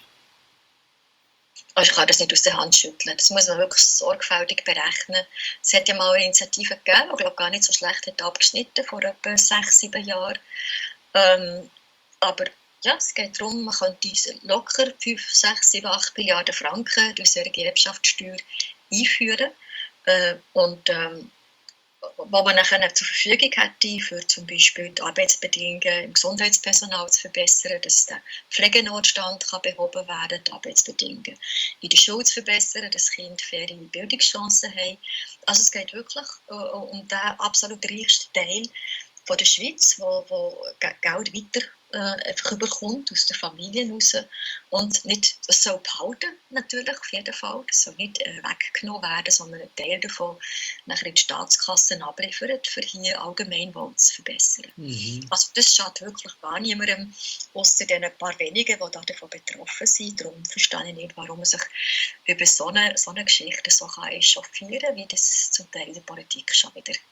Also ich kann das nicht aus der Hand schütteln. Das muss man wirklich sorgfältig berechnen. Es hat ja mal eine Initiative gegeben, die glaube gar nicht so schlecht hat abgeschnitten, vor etwa sechs, sieben Jahren. Ähm, aber ja, es geht darum, man könnte locker fünf, sechs, sieben, acht Milliarden Franken durch solche Erbschaftssteuer einführen. Äh, und ähm, wo man nachher zur Verfügung hätte, für zum Beispiel die Arbeitsbedingungen im Gesundheitspersonal zu verbessern, dass der Pflegenotstand kann behoben werden kann, die Arbeitsbedingungen in der Schule zu verbessern, dass Kinder faire Bildungschancen haben. Also es geht wirklich äh, um den absolut reichsten Teil von der Schweiz, wo, wo Geld weiter äh, einfach überkommt aus den Familien raus und nicht, das soll behalten, natürlich, auf jeden Fall, das soll nicht äh, weggenommen werden, sondern ein Teil davon nachher in die Staatskassen abliefert, für hier Allgemeinwohl zu verbessern. Mhm. Also das schadet wirklich gar niemandem, ausser den paar wenigen, die davon betroffen sind. Darum verstehe ich nicht, warum man sich über so eine, so eine Geschichte so kann echauffieren kann, wie das zum Teil in der Politik schon wieder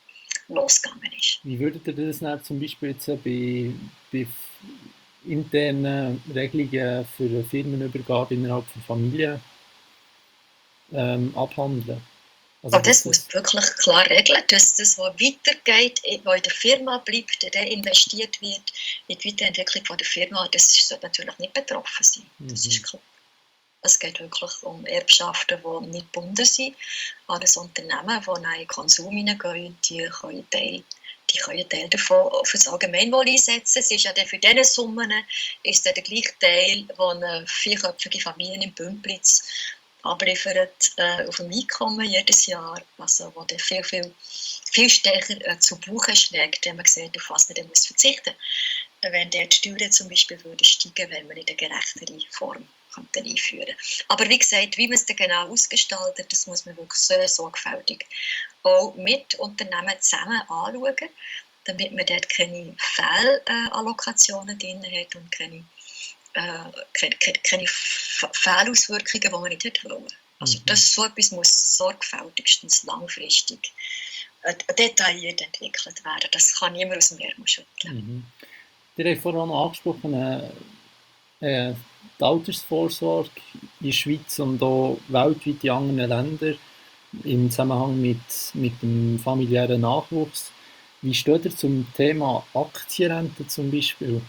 losgegangen ist. Wie würdet ihr das dann zum Beispiel jetzt bei, bei internen Regelungen für eine Firmenübergabe innerhalb der Familie ähm, abhandeln? Also, Aber das dass muss das, wirklich klar regeln, dass das, was weitergeht, was in der Firma bleibt, reinvestiert wird in die Weiterentwicklung von der Firma, das sollte natürlich nicht betroffen sein. Das ist klar. Es geht wirklich um Erbschaften, die nicht gebunden sind an das Unternehmen, die in den Konsum hineingehen, die können Teil, die können Teil davon für das Allgemeinwohl einsetzen. Es ist ja dann für diese Summen ist dann der gleiche Teil, den eine vierköpfige Familie in Bümplitz abliefert äh, auf dem Einkommen jedes Jahr, also wo dann viel, viel, viel stärker äh, zu Buche schlägt, wenn man sieht, auf was man dann muss verzichten muss. Wenn dort die Steuern zum Beispiel würde steigen, wenn man in der gerechteren Form könnte einführen. Aber wie gesagt, wie man es dann genau ausgestaltet, das muss man wirklich sehr sorgfältig auch mit Unternehmen zusammen anschauen, damit man dort keine Fehlallokationen drin hat und keine, äh, keine, keine, keine Fehlauswirkungen, die man nicht hat wollen. Also das, so etwas muss sorgfältigstens langfristig äh, detailliert entwickelt werden. Das kann niemand aus dem Ärmel schütteln. Mhm. Ihr habt vorhin noch angesprochen, äh, äh, die Altersvorsorge in der Schweiz und auch weltweit in anderen Ländern im Zusammenhang mit, mit dem familiären Nachwuchs. Wie steht ihr zum Thema Aktienrente zum Beispiel?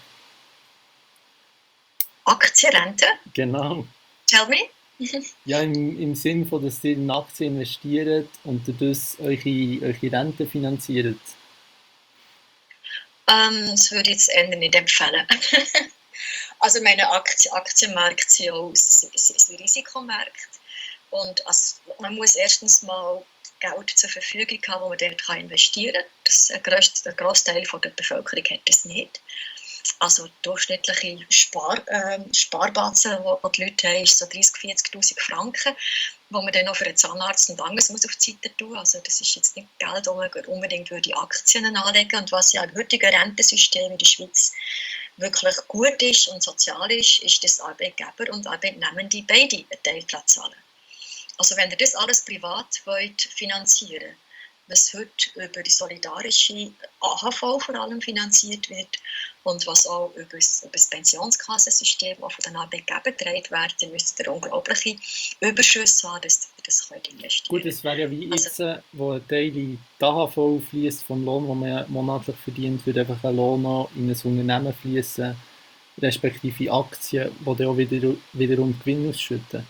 Aktienrente? Genau. Tell me. Ja, im, im Sinn von, dass ihr in Aktien investiert und dadurch eure, eure Rente finanziert. Ähm, das würde ich jetzt eher nicht empfehlen. Also meine Aktien, Aktienmärkte sind auch sind Risikomärkte. Und also man muss erstens mal Geld zur Verfügung haben, das man dort investieren kann. Das, ein Großteil der Bevölkerung hat das nicht. Also durchschnittliche Spar, äh, Sparbatzen, die die Leute haben, ist so dreißigtausend, vierzigtausend Franken, wo man dann noch für einen Zahnarzt und anderes muss auf die Seite tun muss. Also das ist jetzt nicht Geld, das man unbedingt würde Aktien anlegen. Und was ja im heutigen Rentensystem in der Schweiz wirklich gut ist und sozial ist, ist, dass Arbeitgeber und Arbeitnehmende beide einen Teil zahlen. Also wenn ihr das alles privat wollt finanzieren, was heute über die solidarische A H V vor allem finanziert wird und was auch über das, über das Pensionskassensystem auch von den Arbeitgebern getragen wird, dann müsst ihr unglaubliche Überschüsse haben, dass ihr das könnt investieren. Gut, es wäre ja wie Also, jetzt, äh, wo ein Teil in die A H V fließt vom Lohn, den man monatlich verdient, würde einfach ein Lohn noch in ein Unternehmen fließen, respektive Aktien, die dann auch wieder, wiederum Gewinn ausschütten.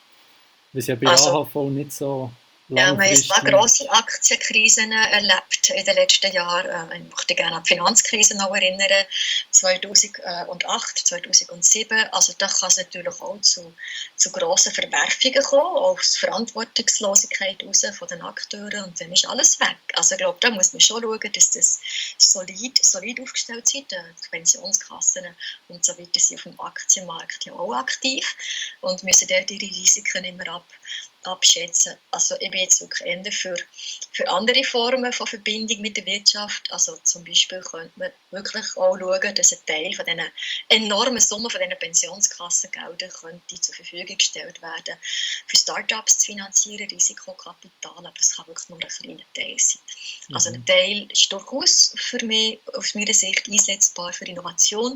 Was ja bei also A H V nicht so Ja, wir haben ein paar langfristig. grosse Aktienkrisen erlebt in den letzten Jahren. Ich möchte gerne an die Finanzkrise noch erinnern, zweitausendacht, zweitausendsieben. Also da kann es natürlich auch zu, zu grossen Verwerfungen kommen, auch aus Verantwortungslosigkeit raus von den Akteuren, und dann ist alles weg. Also ich glaube, da muss man schon schauen, dass das solid, solid aufgestellt sind. Die Pensionskassen und so weiter sind auf dem Aktienmarkt ja auch aktiv und müssen dort ihre Risiken immer ab abschätzen. Also ich bin jetzt wirklich eher für, für andere Formen von Verbindung mit der Wirtschaft. Also zum Beispiel könnte man wirklich auch schauen, dass ein Teil von diesen enormen Summen von diesen Pensionskassengeldern könnte zur Verfügung gestellt werden, für Start-ups zu finanzieren, Risikokapital, aber es kann wirklich nur ein kleiner Teil sein. Mhm. Also ein Teil ist durchaus für mich, aus meiner Sicht, einsetzbar für Innovation,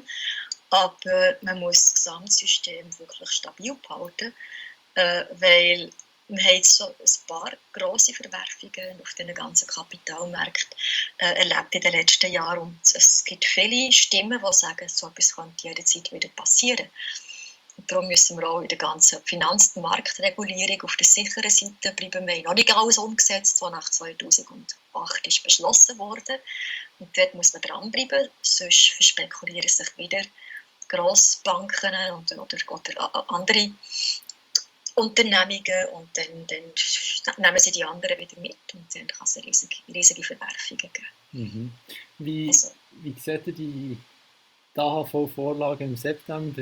aber man muss das Gesamtsystem wirklich stabil behalten, äh, weil wir haben jetzt so ein paar grosse Verwerfungen auf den ganzen Kapitalmärkten äh, erlebt in den letzten Jahren. Und es gibt viele Stimmen, die sagen, so etwas könnte jederzeit wieder passieren. Und darum müssen wir auch in der ganzen Finanz- und Marktregulierung auf der sicheren Seite bleiben. Wir haben noch nicht alles umgesetzt, was nach zweitausendacht ist beschlossen wurde. Und dort muss man dranbleiben, sonst verspekulieren sich wieder Grossbanken und, oder, oder andere Unternehmungen, und dann, dann nehmen sie die anderen wieder mit und dann kann es riesige, riesige Verwerfungen geben. Mhm. Wie, Also, wie seht ihr die A H V-Vorlage im September?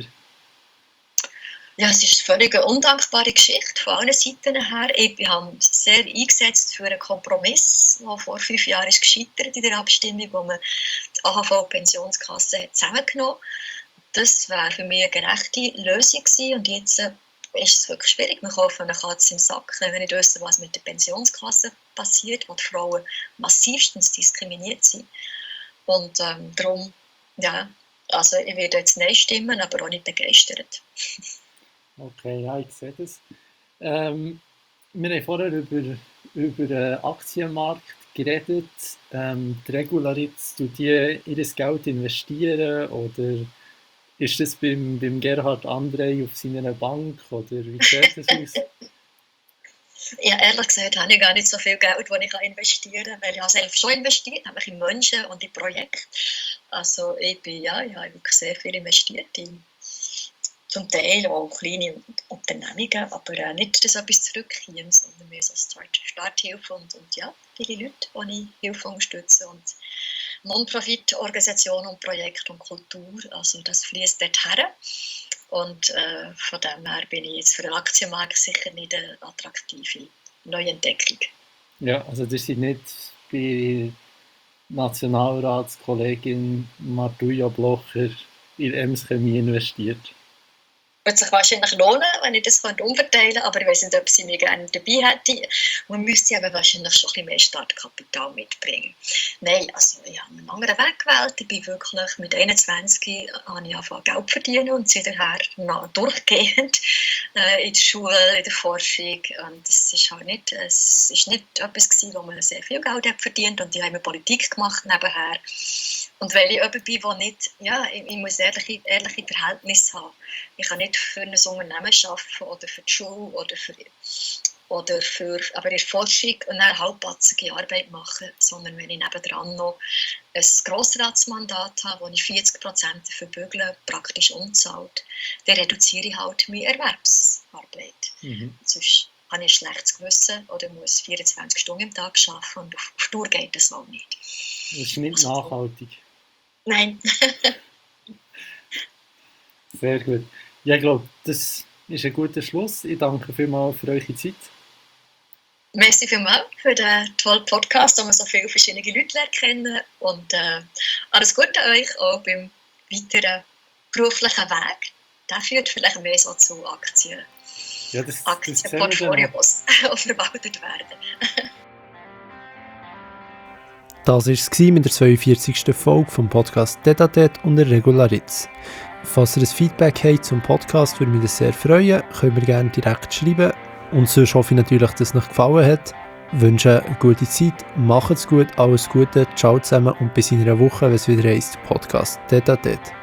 ja, es ist eine völlig undankbare Geschichte von allen Seiten her. Ich habe sehr eingesetzt für einen Kompromiss, der vor fünf Jahren ist gescheitert in der Abstimmung, wo man die A H V-Pensionskasse zusammengenommen hat. Das wäre für mich eine gerechte Lösung gewesen, und jetzt ist es wirklich schwierig. Wir kaufen eine Katze im Sack, wenn wir nicht wissen, was mit der Pensionskasse passiert, wo die Frauen massivstens diskriminiert sind. Und ähm, darum, ja, also ich werde jetzt Nein stimmen, aber auch nicht begeistert. Okay, ja, ich sehe das. Ähm, wir haben vorher über, über den Aktienmarkt geredet. Ähm, die Regularitz, tut die ihr Geld investieren oder ist das beim, beim Gerhard André auf seiner Bank oder wie sieht das aus? Ja, ehrlich gesagt habe ich gar nicht so viel Geld, das ich investieren kann, weil ich habe selbst schon investiert, nämlich in Menschen und in Projekte. Also ich bin, ja, ich habe wirklich sehr viel investiert in zum Teil auch kleine Unternehmungen, aber äh, nicht, dass etwas zurückkommt, sondern mehr so Start, Starthilfe und, und ja, viele Leute, die ich Hilfe unterstütze und Non-Profit-Organisationen und Projekte und Kultur, also das fließt dort her. Und äh, von dem her bin ich jetzt für den Aktienmarkt sicher nicht eine attraktive Neuentdeckung. Ja, also das sind nicht bei Nationalratskollegin Martuja Blocher in Ems Chemie investiert. Würde sich wahrscheinlich lohnen, wenn ich das umverteilen könnte, aber ich weiß nicht, ob sie mich gerne dabei hätte. Man müsste aber wahrscheinlich schon ein bisschen mehr Startkapital mitbringen. Nein, also ich habe einen anderen Weg gewählt. Ich bin wirklich mit einundzwanzig habe ich angefangen Geld zu verdienen und seither noch durchgehend äh, in der Schule, in der Forschung. Und es ist halt nicht, es ist nicht etwas gewesen, wo man sehr viel Geld hat verdient und ich habe Politik gemacht nebenher. Und weil ich jemand bin, der nicht, ja, ich, ich muss ehrliche, ehrliche Verhältnisse haben. Ich kann nicht für ein Unternehmen arbeiten oder für die Schule oder für, oder für aber in der Forschung eine halbpatzige Arbeit machen, sondern wenn ich nebendran noch ein Grossratsmandat habe, wo ich vierzig Prozent dafür bügle, praktisch unzahlt, dann reduziere ich halt meine Erwerbsarbeit. Mhm. Sonst habe ich ein schlechtes Gewissen oder muss vierundzwanzig Stunden am Tag arbeiten und auf, auf Tour geht das auch nicht. Das ist nicht also, nachhaltig. Nein. Sehr gut. Ja, ich glaube, das ist ein guter Schluss. Ich danke vielmals für eure Zeit. Merci vielmals für den tollen Podcast, wo wir so viele verschiedene Leute kennen. Und äh, alles Gute euch auch beim weiteren beruflichen Weg. Der führt vielleicht mehr so zu Aktien. Ja, das, Aktienportfolios, die verwaltet werden. Das war es mit der zweiundvierzigsten Folge vom Podcast Tete à Tete und der Regularitz. Falls ihr ein Feedback habt zum Podcast, würde mich das sehr freuen. Könnt mir gerne direkt schreiben. Und sonst hoffe ich natürlich, dass es euch gefallen hat. Ich wünsche eine gute Zeit, macht's gut, alles Gute, ciao zusammen und bis in einer Woche, wenn es wieder heisst Podcast Tete à Tete.